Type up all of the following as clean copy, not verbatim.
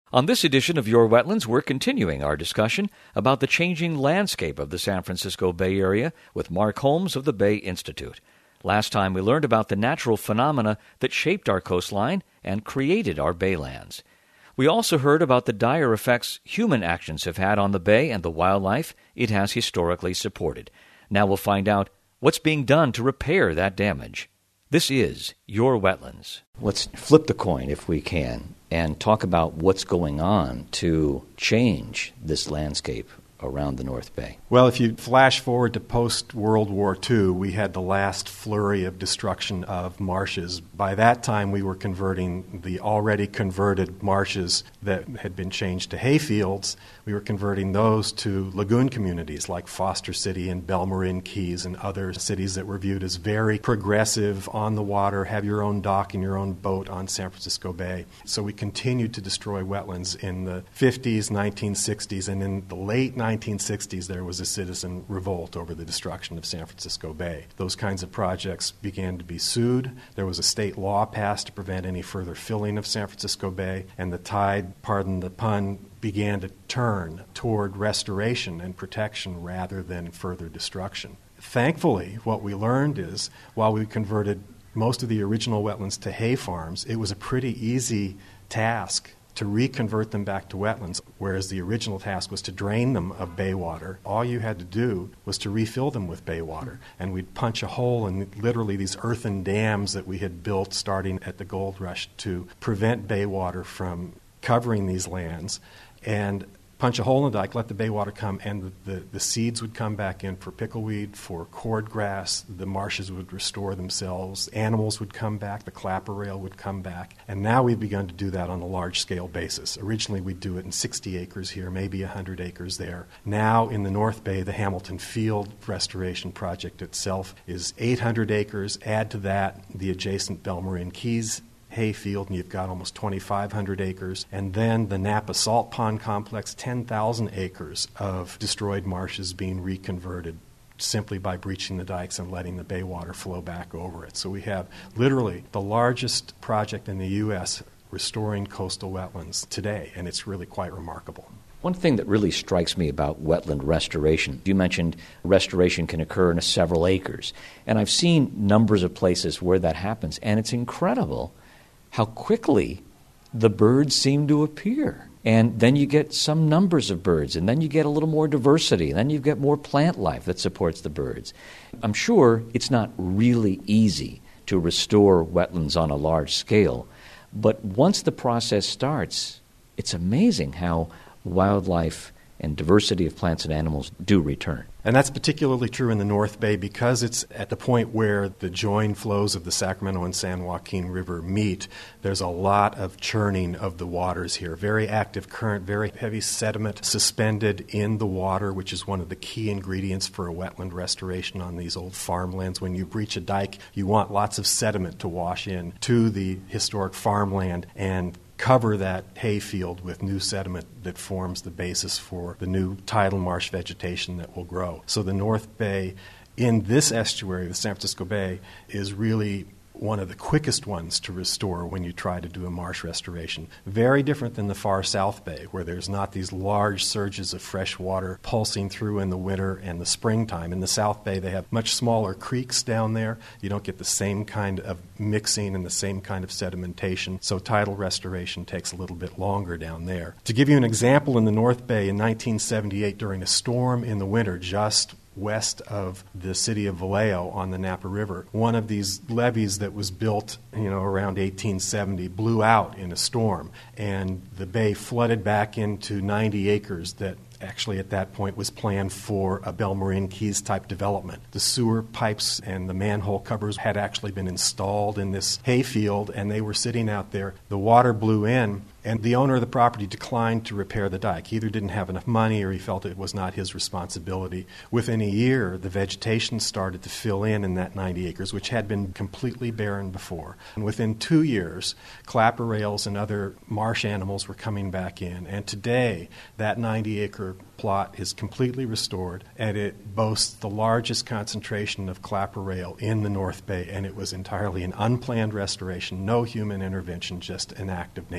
On this edition of Your Wetlands, we're continuing our discussion about the changing landscape of the San Francisco Bay Area with Mark Holmes of the Bay Institute. Last time we learned about the natural phenomena that shaped our coastline and created our baylands. We also heard about the dire effects human actions have had on the bay and the wildlife it has historically supported. Now we'll find out what's being done to repair that damage. This is Your Wetlands. Let's flip the coin, if we can, and talk about what's going on to change this landscape around the North Bay. Well, if you flash forward to post-World War II, we had the last flurry of destruction of marshes. By that time, we were converting the already converted marshes that had been changed to hayfields. We were converting those to lagoon communities like Foster City and Belmarin Keys and other cities that were viewed as very progressive, on the water, have your own dock and your own boat on San Francisco Bay. So we continued to destroy wetlands in the 50s, 1960s, and in the late 1960s, there was a citizen revolt over the destruction of San Francisco Bay. Those kinds of projects began to be sued. There was a state law passed to prevent any further filling of San Francisco Bay, and the tide, pardon the pun, began to turn toward restoration and protection rather than further destruction. Thankfully, what we learned is, while we converted most of the original wetlands to hay farms, it was a pretty easy task to reconvert them back to wetlands, whereas the original task was to drain them of bay water. All you had to do was to refill them with bay water, and we'd punch a hole in literally these earthen dams that we had built starting at the gold rush to prevent bay water from covering these lands, and punch a hole in the dike, let the bay water come, and the seeds would come back in for pickleweed, for cordgrass. The marshes would restore themselves. Animals would come back. The clapper rail would come back. And now we've begun to do that on a large-scale basis. Originally, we'd do it in 60 acres here, maybe 100 acres there. Now, in the North Bay, the Hamilton Field Restoration Project itself is 800 acres. Add to that the adjacent Belmarin Keys hayfield, and you've got almost 2,500 acres. And then the Napa Salt Pond Complex, 10,000 acres of destroyed marshes being reconverted simply by breaching the dikes and letting the bay water flow back over it. So we have literally the largest project in the U.S. restoring coastal wetlands today, and it's really quite remarkable. One thing that really strikes me about wetland restoration, you mentioned restoration can occur in several acres. And I've seen numbers of places where that happens, and it's incredible how quickly the birds seem to appear. And then you get some numbers of birds, and then you get a little more diversity, and then you get more plant life that supports the birds. I'm sure it's not really easy to restore wetlands on a large scale, but once the process starts, it's amazing how wildlife and diversity of plants and animals do return. And that's particularly true in the North Bay because it's at the point where the joined flows of the Sacramento and San Joaquin River meet. There's a lot of churning of the waters here. Very active current, very heavy sediment suspended in the water, which is one of the key ingredients for a wetland restoration on these old farmlands. When you breach a dike, you want lots of sediment to wash in to the historic farmland and cover that hayfield with new sediment that forms the basis for the new tidal marsh vegetation that will grow. So the North Bay in this estuary, the San Francisco Bay, is really one of the quickest ones to restore when you try to do a marsh restoration. Very different than the far South Bay, where there's not these large surges of fresh water pulsing through in the winter and the springtime. In the South Bay, they have much smaller creeks down there. You don't get the same kind of mixing and the same kind of sedimentation, so tidal restoration takes a little bit longer down there. To give you an example, in the North Bay in 1978, during a storm in the winter, just west of the city of Vallejo on the Napa River, one of these levees that was built, around 1870 blew out in a storm, and the bay flooded back into 90 acres that actually at that point was planned for a Belmarin Keys type development. The sewer pipes and the manhole covers had actually been installed in this hayfield, and they were sitting out there. The water blew in, and the owner of the property declined to repair the dike. He either didn't have enough money or he felt it was not his responsibility. Within a year, the vegetation started to fill in that 90 acres, which had been completely barren before. And within 2 years, clapper rails and other marsh animals were coming back in. And today, that 90-acre plot is completely restored, and it boasts the largest concentration of clapper rail in the North Bay, and it was entirely an unplanned restoration, no human intervention, just an act of nature.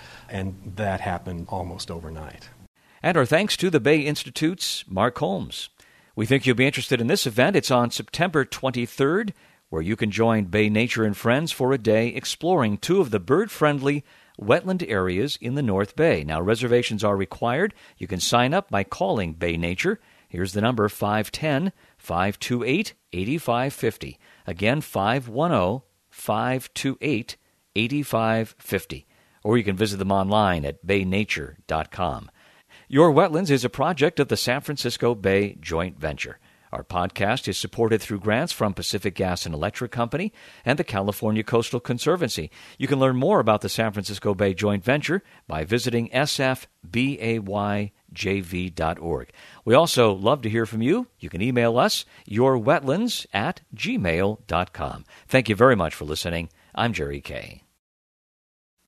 and that happened almost overnight. And our thanks to the Bay Institute's Mark Holmes. We think you'll be interested in this event. It's on September 23rd, where you can join Bay Nature and Friends for a day exploring two of the bird-friendly wetland areas in the North Bay. Now, reservations are required. You can sign up by calling Bay Nature. Here's the number, 510-528-8550. Again, 510-528-8550. Or you can visit them online at baynature.com. Your Wetlands is a project of the San Francisco Bay Joint Venture. Our podcast is supported through grants from Pacific Gas and Electric Company and the California Coastal Conservancy. You can learn more about the San Francisco Bay Joint Venture by visiting sfbayjv.org. We also love to hear from you. You can email us, yourwetlands@gmail.com. Thank you very much for listening. I'm Jerry Kay.